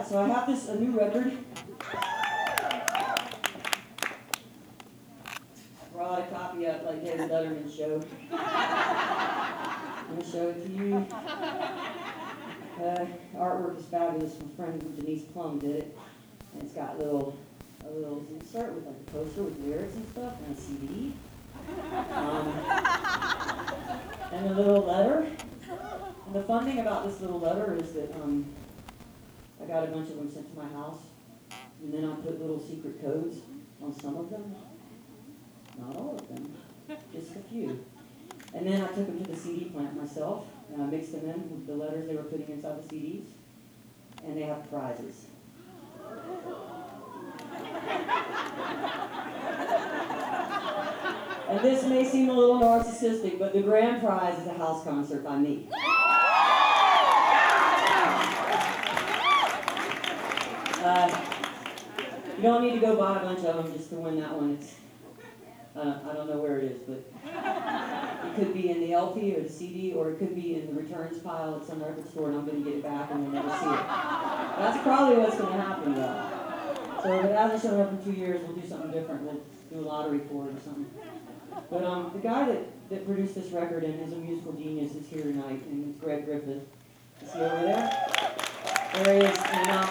so I have a new record. I brought a copy up like David Letterman showed. I'm going to show it to you. Artwork is fabulous. My friend Denise Plum did it. And it's got a little insert with like a poster with lyrics and stuff and a CD. And a little letter. And the fun thing about this little letter is that I got a bunch of them sent to my house. And then I put little secret codes on some of them. Not all of them, just a few. And then I took them to the CD plant myself, and I mixed them in with the letters they were putting inside the CDs. And they have prizes. And this may seem a little narcissistic, but the grand prize is a house concert by me. You don't need to go buy a bunch of them just to win that one. I don't know where it is, but it could be in the LP or the CD, or it could be in the returns pile at some record store, and I'm going to get it back and we'll never see it. That's probably what's going to happen, though. So if it hasn't shown up in 2 years, we'll do something different. We'll do a lottery for it or something. But the guy that produced this record and is a musical genius is here tonight, and it's Greg Griffith. Is he over there? There he is. And,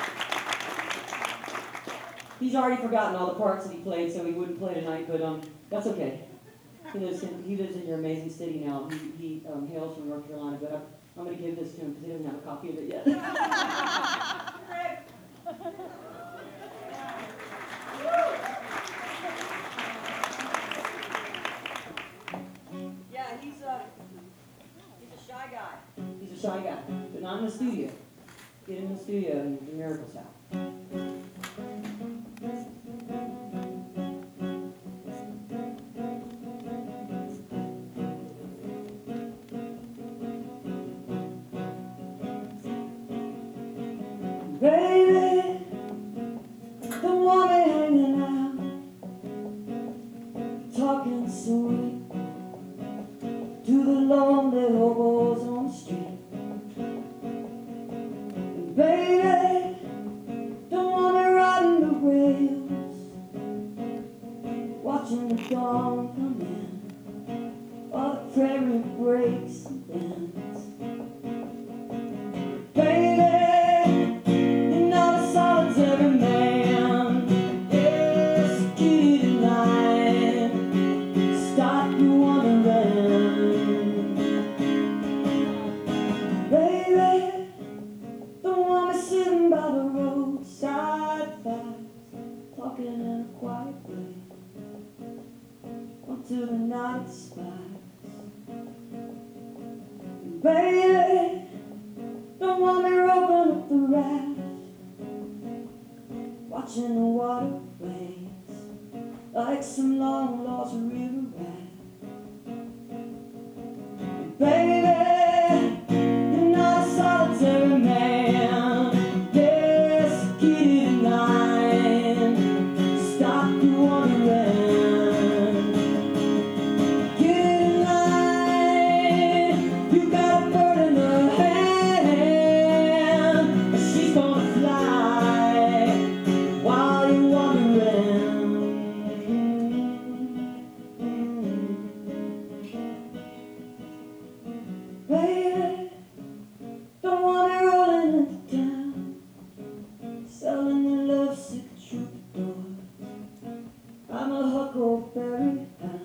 he's already forgotten all the parts that he played, so he wouldn't play tonight, but that's okay. He lives in your amazing city now. He hails from North Carolina, but I'm going to give this to him because he doesn't have a copy of it yet. Yeah, he's a shy guy. He's a shy guy, but not in the studio. Get him in the studio and the miracles happen. Baby, don't want me hanging out, talking sweet to the lonely hobos on the street. And baby, don't want me riding the rails, watching the dawn come in, while the prairie breaks and bends. Baby, talking in a quiet way until the night spikes. Baby, don't want me roping up the raft, watching the water waves like some long lost river rat. Baby, you're not a solitary man. Yes, kitty tonight. Stop you wandering. Get in line. You got a bird in her hand, and she's gonna fly while you're wandering. Baby, don't want me rolling into town, selling the lovesick troubadours. I'm a huckleberry hound.